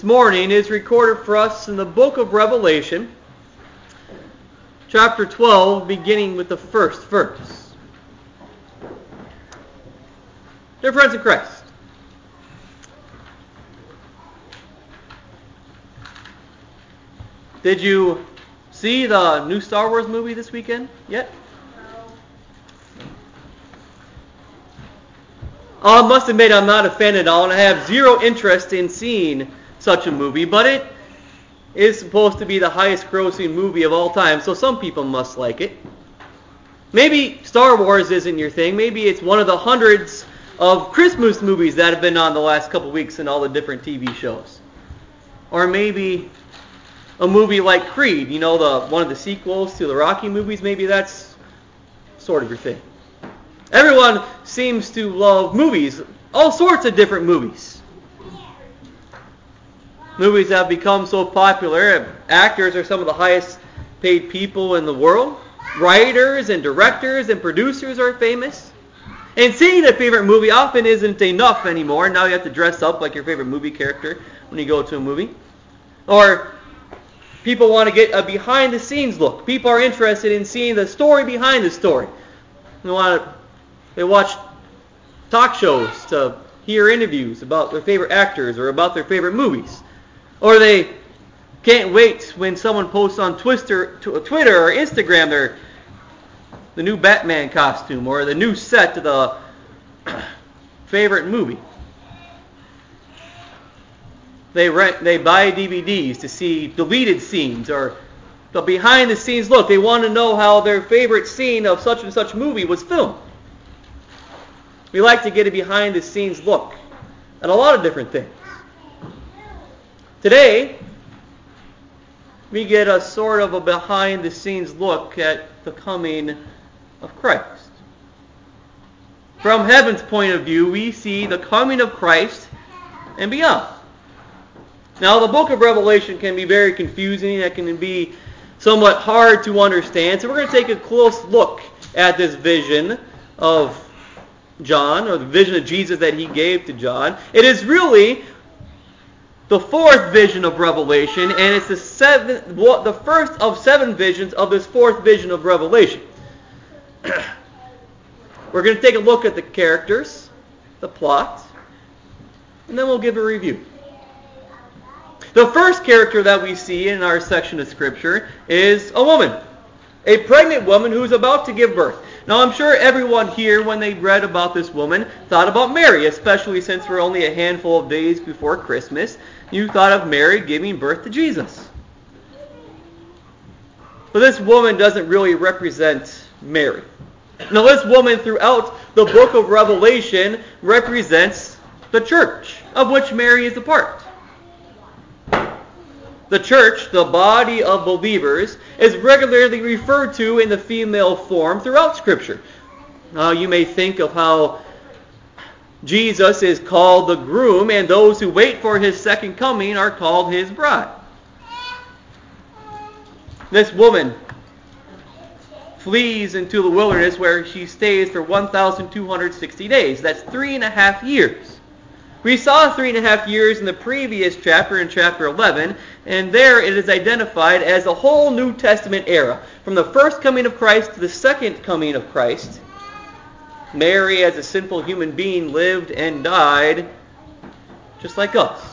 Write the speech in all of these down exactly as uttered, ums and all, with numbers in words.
This morning is recorded for us in the book of Revelation, chapter twelve, beginning with the first verse. Dear friends in Christ, did you see the new Star Wars movie this weekend yet? I must admit I'm not a fan at all, and I have zero interest in seeing such a movie, but it is supposed to be the highest grossing movie of all time, so some people must like it. Maybe Star Wars isn't your thing. Maybe it's one of the hundreds of Christmas movies that have been on the last couple weeks in all the different T V shows. Or maybe a movie like Creed, you know, the one of the sequels to the Rocky movies. Maybe that's sort of your thing. Everyone seems to love movies, all sorts of different movies. Movies have become so popular. Actors are some of the highest paid people in the world. Writers and directors and producers are famous. And seeing a favorite movie often isn't enough anymore. Now you have to dress up like your favorite movie character when you go to a movie. Or people want to get a behind the scenes look. People are interested in seeing the story behind the story. They want to, they watch talk shows to hear interviews about their favorite actors or about their favorite movies. Or they can't wait when someone posts on Twitter, Twitter or Instagram their the new Batman costume or the new set to the favorite movie. They rent, they buy D V Ds to see deleted scenes or the behind the scenes look. They want to know how their favorite scene of such and such movie was filmed. We like to get a behind the scenes look at a lot of different things. Today, we get a sort of a behind-the-scenes look at the coming of Christ. From heaven's point of view, we see the coming of Christ and beyond. Now, the book of Revelation can be very confusing. It can be somewhat hard to understand. So we're going to take a close look at this vision of John, or the vision of Jesus that he gave to John. It is really the fourth vision of Revelation, and it's the seventh, the first of seven visions of this fourth vision of Revelation. We're going to take a look at the characters, the plot, and then we'll give a review. The first character that we see in our section of Scripture is a woman, a pregnant woman who's about to give birth. Now, I'm sure everyone here, when they read about this woman, thought about Mary, especially since we're only a handful of days before Christmas. You thought of Mary giving birth to Jesus. But this woman doesn't really represent Mary. Now, this woman throughout the book of Revelation represents the church, of which Mary is a part. The church, the body of believers, is regularly referred to in the female form throughout Scripture. Now, you may think of how Jesus is called the groom, and those who wait for his second coming are called his bride. This woman flees into the wilderness where she stays for one thousand two hundred sixty days. That's three and a half years. We saw three and a half years in the previous chapter, in chapter eleven, and there it is identified as a whole New Testament era. From the first coming of Christ to the second coming of Christ, Mary, as a sinful human being, lived and died just like us.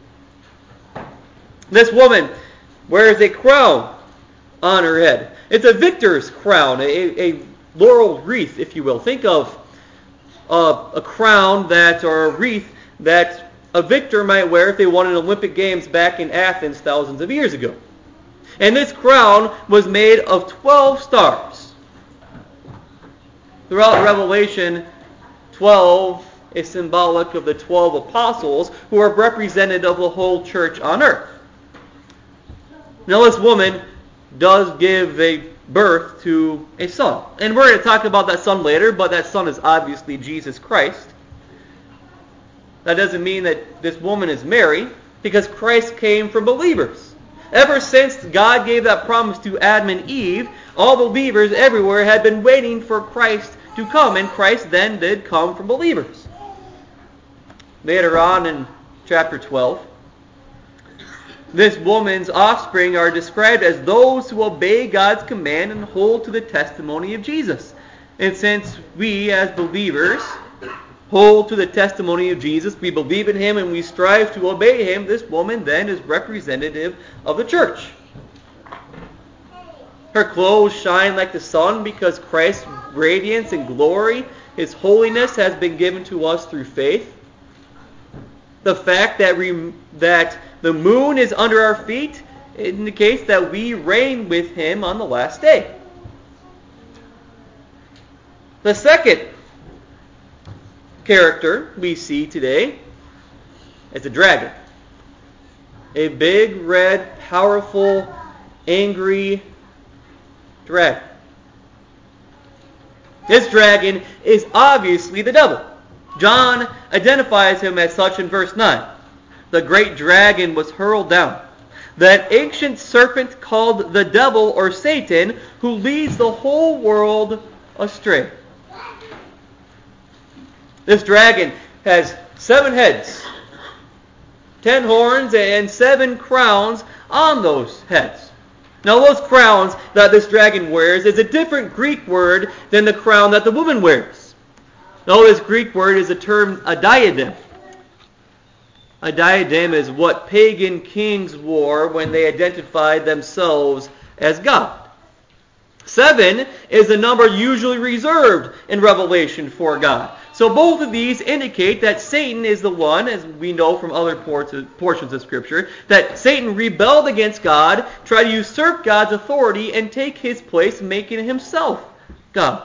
This woman wears a crown on her head. It's a victor's crown, a, a laurel wreath, if you will. Think of uh, a crown that, or a wreath that a victor might wear if they won an Olympic Games back in Athens thousands of years ago. And this crown was made of twelve stars. Throughout Revelation, twelve is symbolic of the twelve apostles who are representative of the whole church on earth. Now, this woman does give a birth to a son. And we're going to talk about that son later, but that son is obviously Jesus Christ. That doesn't mean that this woman is Mary, because Christ came from believers. Ever since God gave that promise to Adam and Eve, all believers everywhere had been waiting for Christ to come, and Christ then did come from believers. Later on in chapter twelve, This woman's offspring are described as those who obey God's command and hold to the testimony of Jesus. And since we as believers hold to the testimony of Jesus, we believe in him and we strive to obey him, this woman then is representative of the church. Her clothes shine like the sun because Christ's radiance and glory, his holiness, has been given to us through faith. The fact that we, that the moon is under our feet indicates that we reign with him on the last day. The second character we see today is the dragon. A big, red, powerful, angry dragon. This dragon is obviously the devil. John identifies him as such in verse nine. The great dragon was hurled down, that ancient serpent called the devil or Satan, who leads the whole world astray. This dragon has seven heads, ten horns, and seven crowns on those heads. Now those crowns that this dragon wears is a different Greek word than the crown that the woman wears. Now this Greek word is a term, a diadem. A diadem is what pagan kings wore when they identified themselves as God. Seven is a number usually reserved in Revelation for God. So both of these indicate that Satan is the one, as we know from other portions of Scripture, that Satan rebelled against God, tried to usurp God's authority, and take his place, making himself God.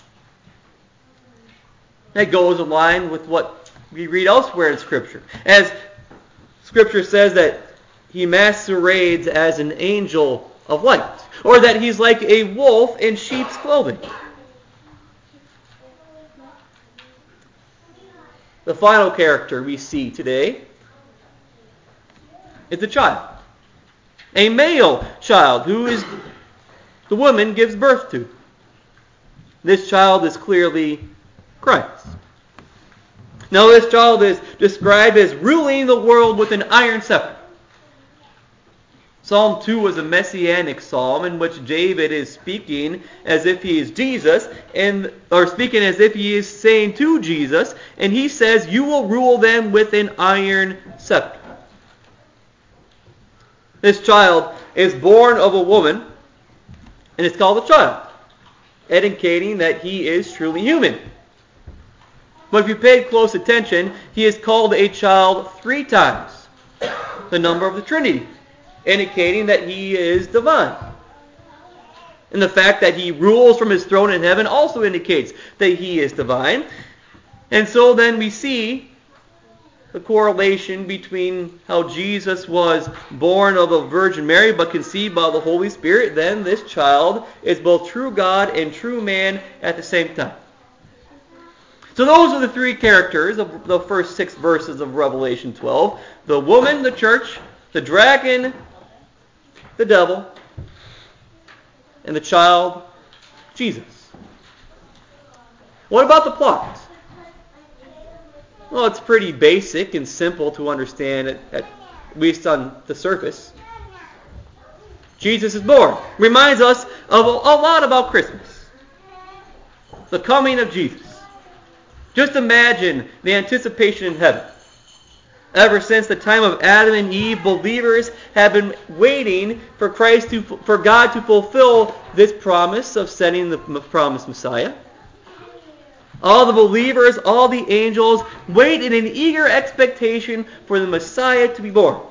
That goes in line with what we read elsewhere in Scripture. As Scripture says that he masquerades as an angel of light, or that he's like a wolf in sheep's clothing. The final character we see today is a child. A male child who is the woman gives birth to. This child is clearly Christ. Now this child is described as ruling the world with an iron scepter. Psalm two was a messianic psalm in which David is speaking as if he is Jesus, and or speaking as if he is saying to Jesus, and he says, "You will rule them with an iron scepter." This child is born of a woman, and it's called a child, indicating that he is truly human. But if you paid close attention, he is called a child three times, the number of the Trinity, indicating that he is divine. And the fact that he rules from his throne in heaven also indicates that he is divine. And so then we see the correlation between how Jesus was born of a Virgin Mary but conceived by the Holy Spirit. Then this child is both true God and true man at the same time. So those are the three characters of the first six verses of Revelation twelve. The woman, the church, the dragon, the devil, and the child, Jesus. What about the plot? Well, it's pretty basic and simple to understand, at, at least on the surface. Jesus is born. Reminds us of a, a lot about Christmas. The coming of Jesus. Just imagine the anticipation in heaven. Ever since the time of Adam and Eve, believers have been waiting for Christ to, for God to fulfill this promise of sending the promised Messiah. All the believers, all the angels wait in an eager expectation for the Messiah to be born.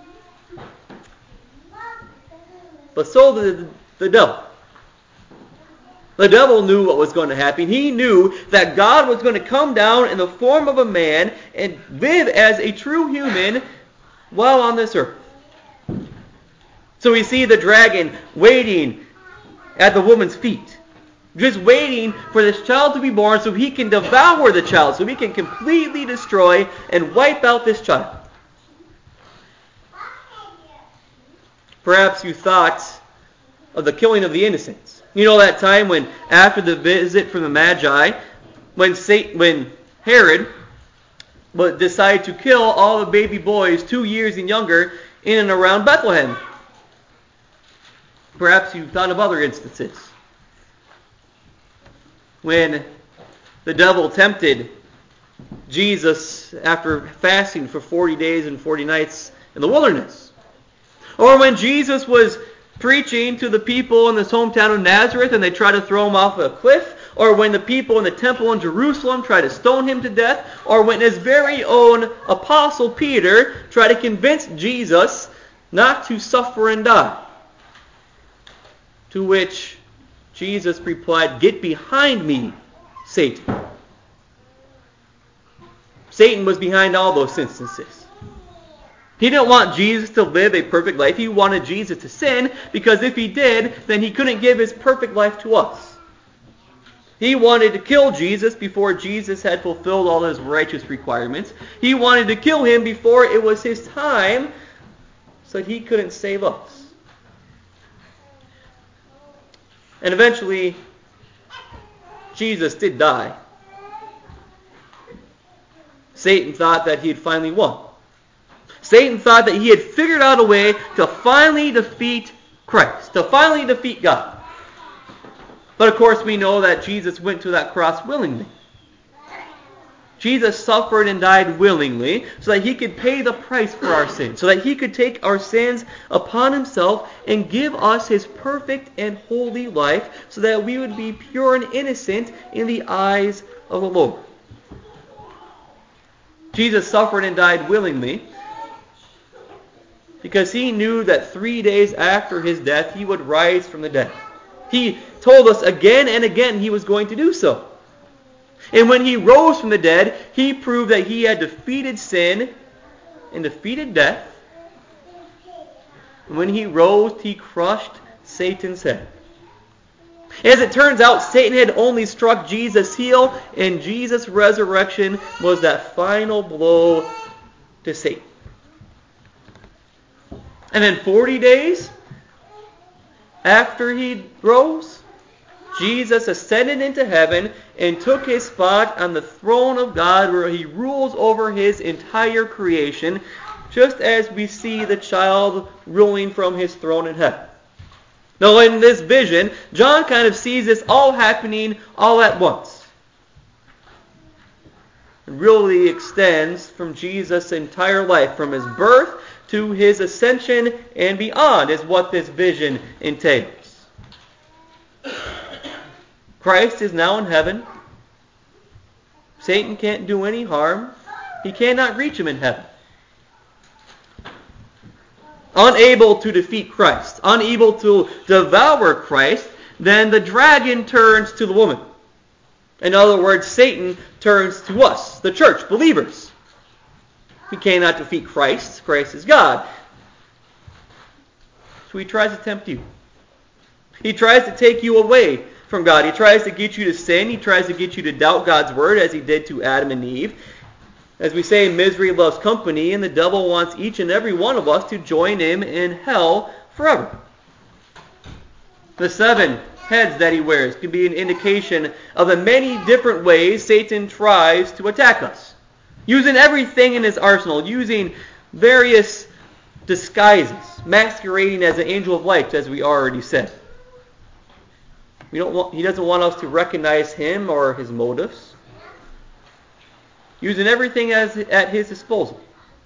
But so did the devil. The devil knew what was going to happen. He knew that God was going to come down in the form of a man and live as a true human while on this earth. So we see the dragon waiting at the woman's feet, just waiting for this child to be born so he can devour the child, so he can completely destroy and wipe out this child. Perhaps you thought of the killing of the innocents. You know that time when, after the visit from the Magi, when Satan, when Herod decided to kill all the baby boys two years and younger in and around Bethlehem. Perhaps you've thought of other instances when the devil tempted Jesus after fasting for forty days and forty nights in the wilderness. Or when Jesus was preaching to the people in his hometown of Nazareth and they tried to throw him off a cliff. Or when the people in the temple in Jerusalem tried to stone him to death. Or when his very own apostle Peter tried to convince Jesus not to suffer and die. To which Jesus replied, "Get behind me, Satan." Satan was behind all those instances. He didn't want Jesus to live a perfect life. He wanted Jesus to sin, because if he did, then he couldn't give his perfect life to us. He wanted to kill Jesus before Jesus had fulfilled all his righteous requirements. He wanted to kill him before it was his time, so that he couldn't save us. And eventually, Jesus did die. Satan thought that he had finally won. Satan thought that he had figured out a way to finally defeat Christ, to finally defeat God. But of course we know that Jesus went to that cross willingly. Jesus suffered and died willingly so that he could pay the price for our sins, so that he could take our sins upon himself and give us his perfect and holy life so that we would be pure and innocent in the eyes of the Lord. Jesus suffered and died willingly because he knew that three days after his death he would rise from the dead. He told us again and again he was going to do so. And when he rose from the dead, he proved that he had defeated sin and defeated death. And when he rose, he crushed Satan's head. As it turns out, Satan had only struck Jesus' heel, and Jesus' resurrection was that final blow to Satan. And then forty days after he rose, Jesus ascended into heaven and took his spot on the throne of God, where he rules over his entire creation, just as we see the child ruling from his throne in heaven. Now in this vision, John kind of sees this all happening all at once. It really extends from Jesus' entire life, from his birth to his ascension and beyond, is what this vision entails. Christ is now in heaven. Satan can't do any harm. He cannot reach him in heaven. Unable to defeat Christ, unable to devour Christ, then the dragon turns to the woman. In other words, Satan turns to us, the church, believers. He cannot defeat Christ. Christ is God. So he tries to tempt you. He tries to take you away from God. He tries to get you to sin. He tries to get you to doubt God's word, as he did to Adam and Eve. As we say, misery loves company, and the devil wants each and every one of us to join him in hell forever. The seven heads that he wears can be an indication of the many different ways Satan tries to attack us, using everything in his arsenal, using various disguises, masquerading as an angel of light, as we already said. We don't want, he doesn't want us to recognize him or his motives, using everything as at his disposal.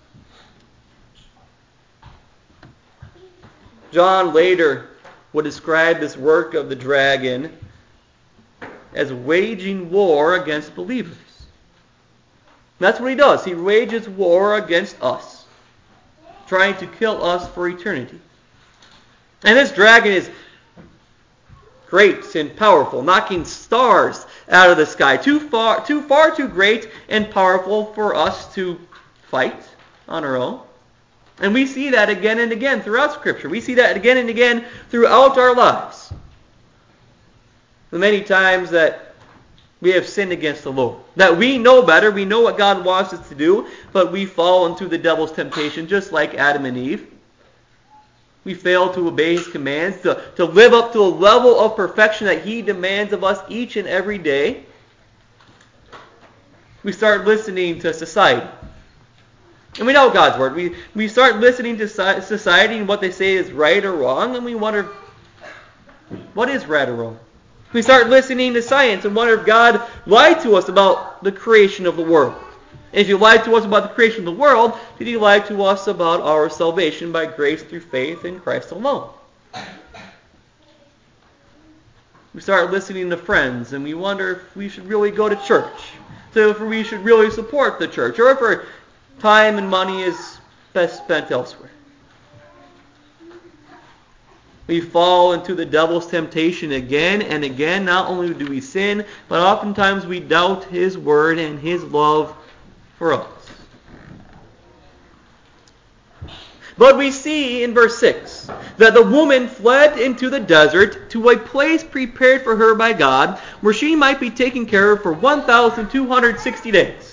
John later would describe this work of the dragon as waging war against believers. And that's what he does. He wages war against us, trying to kill us for eternity. And this dragon is great and powerful, knocking stars out of the sky, too far, too far too great and powerful for us to fight on our own. And we see that again and again throughout Scripture. We see that again and again throughout our lives. The many times that we have sinned against the Lord, that we know better, we know what God wants us to do, but we fall into the devil's temptation, just like Adam and Eve. We fail to obey his commands, to, to live up to a level of perfection that he demands of us each and every day. We start listening to society. And we know God's Word. We, we start listening to society and what they say is right or wrong, and we wonder, what is right or wrong? We start listening to science and wonder if God lied to us about the creation of the world. And if He lied to us about the creation of the world, did He lie to us about our salvation by grace through faith in Christ alone? We start listening to friends, and we wonder if we should really go to church, so if we should really support the church, or if our time and money is best spent elsewhere. We fall into the devil's temptation again and again. Not only do we sin, but oftentimes we doubt His word and His love for us. But we see in verse six that the woman fled into the desert to a place prepared for her by God, where she might be taken care of for one thousand two hundred sixty days.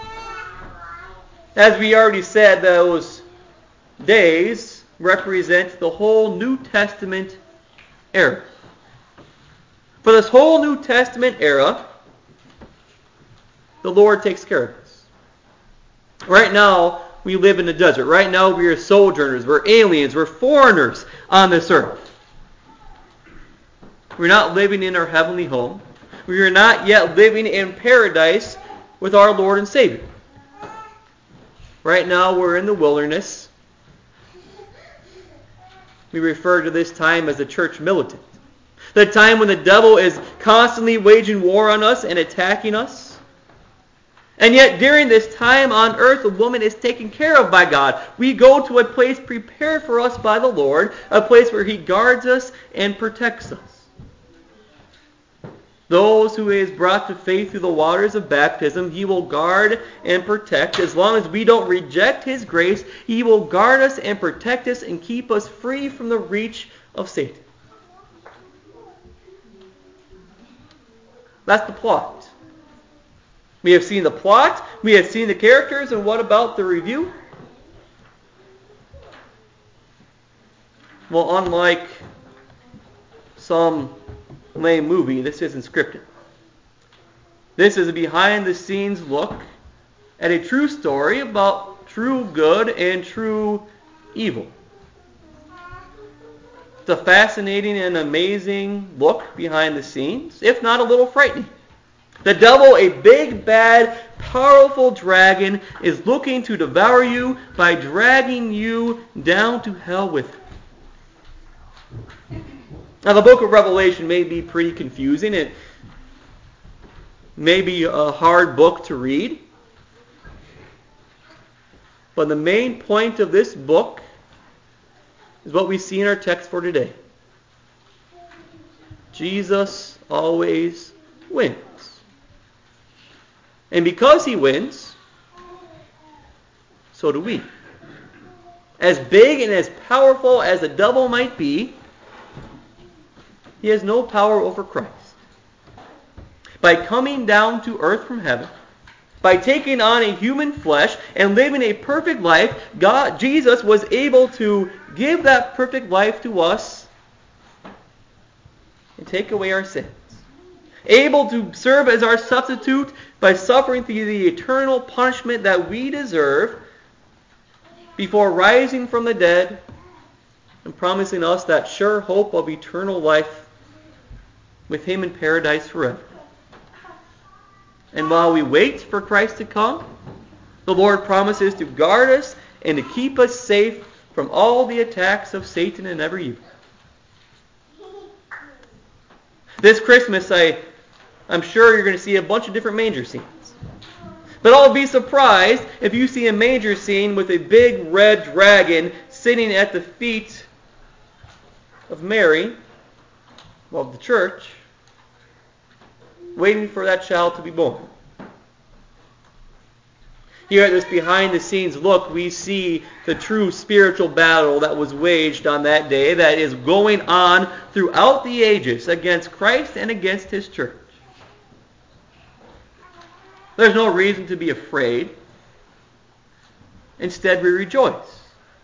As we already said, those days represent the whole New Testament era. For this whole New Testament era, the Lord takes care of us. Right now, we live in the desert. Right now, we are sojourners. We're aliens. We're foreigners on this earth. We're not living in our heavenly home. We are not yet living in paradise with our Lord and Savior. Right now, we're in the wilderness. We refer to this time as the church militant. The time when the devil is constantly waging war on us and attacking us. And yet, during this time on earth, the woman is taken care of by God. We go to a place prepared for us by the Lord, a place where He guards us and protects us. Those who He has brought to faith through the waters of baptism, He will guard and protect. As long as we don't reject His grace, He will guard us and protect us and keep us free from the reach of Satan. That's the plot. We have seen the plot, we have seen the characters, and what about the review? Well, unlike some lame movie, this isn't scripted. This is a behind-the-scenes look at a true story about true good and true evil. It's a fascinating and amazing look behind the scenes, if not a little frightening. The devil, a big, bad, powerful dragon, is looking to devour you by dragging you down to hell with him. Now, the book of Revelation may be pretty confusing. It may be a hard book to read. But the main point of this book is what we see in our text for today. Jesus always wins. And because He wins, so do we. As big and as powerful as the devil might be, he has no power over Christ. By coming down to earth from heaven, by taking on a human flesh and living a perfect life, God, Jesus was able to give that perfect life to us and take away our sins. Able to serve as our substitute by suffering through the eternal punishment that we deserve before rising from the dead and promising us that sure hope of eternal life with Him in paradise forever. And while we wait for Christ to come, the Lord promises to guard us and to keep us safe from all the attacks of Satan and every evil. This Christmas, I, I'm sure you're going to see a bunch of different manger scenes. But I'll be surprised if you see a manger scene with a big red dragon sitting at the feet of Mary, well, the church, waiting for that child to be born. Here at this behind-the-scenes look, we see the true spiritual battle that was waged on that day, that is going on throughout the ages against Christ and against His church. There's no reason to be afraid. Instead, we rejoice.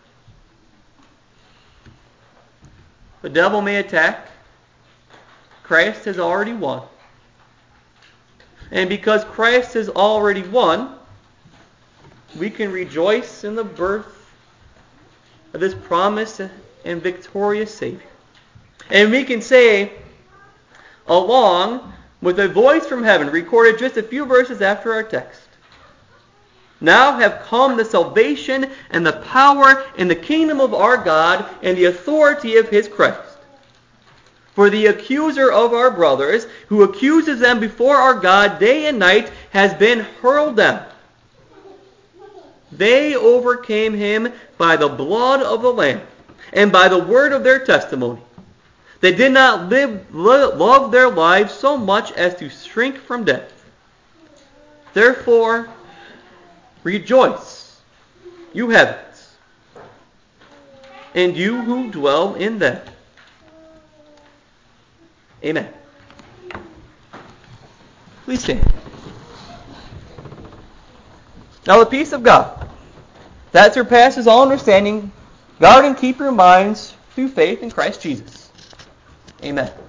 The devil may attack. Christ has already won. And because Christ has already won, we can rejoice in the birth of this promised and victorious Savior. And we can say, along with a voice from heaven, recorded just a few verses after our text, now have come the salvation and the power and the kingdom of our God and the authority of his Christ. For the accuser of our brothers, who accuses them before our God day and night, has been hurled down. They overcame him by the blood of the Lamb and by the word of their testimony. They did not live, love their lives so much as to shrink from death. Therefore, rejoice, you heavens, and you who dwell in them. Amen. Please stand. Now the peace of God, that surpasses all understanding, guard and keep your minds through faith in Christ Jesus. Amen.